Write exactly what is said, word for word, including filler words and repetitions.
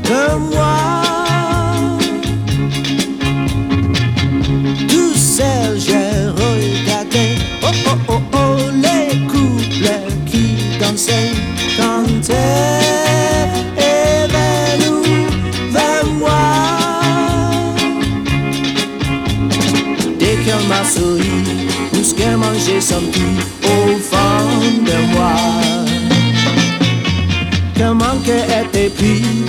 de moi. Tout seul j'ai regardé, oh oh oh oh, les couples qui dansaient, cantaient et vers nous, vers moi. Dès qu'elle m'a souri, tout ce qu'elle mangeait senti au fond de moi. Que manquait était pris